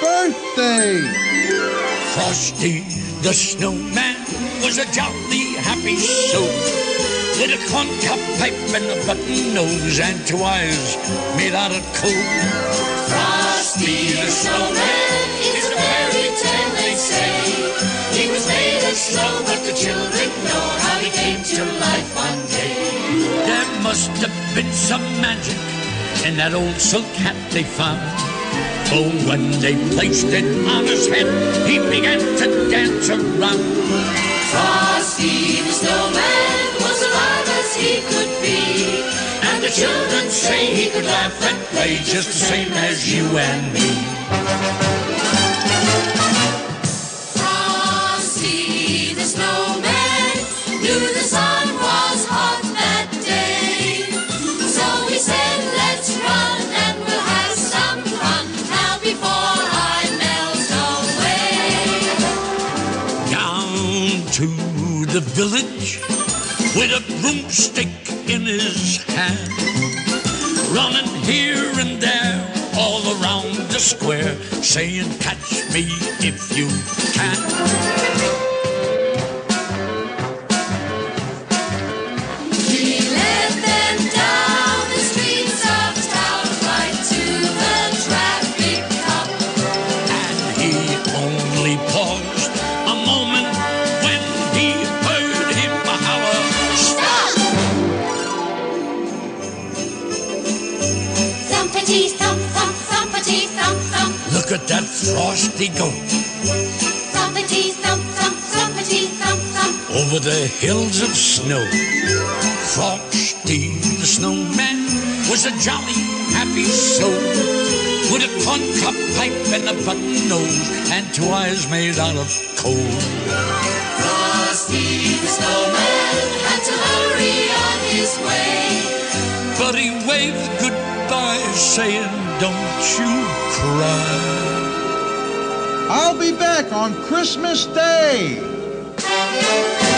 birthday! Frosty the Snowman was a jolly happy soul, with a corncob pipe and a button nose and two eyes made out of coal. Frosty the Snowman is a fairy tale, they say. He was made of snow, but the children know how he came to life one day. There must have been some magic in that old silk hat they found. Oh, when they placed it on his head, he began to dance around. Frosty the Snowman was alive as he could be, and the children say he could laugh and play just the same as you and me. Frosty the Snowman knew the sun was hot that day, so he said, let's run and we'll have some fun now before I melt away. Down to the village with a broomstick in his hand, running here and there all around the square, saying, catch me if you can. He led them down the streets of town, right to the traffic cop. And he only paused a moment when he heard him holler, Stop! Thumpity thump thump, thumpity thump thump. look at that Frosty go Thumpity thump thump, thumpity thump thump. over the hills of snow. Frosty the Snowman was a jolly, happy soul, with a corncob pipe and a button nose and two eyes made out of coal. Frosty the Snowman had to hurry on his way, But he waved goodbye, saying, don't you cry. I'll be back on Christmas Day.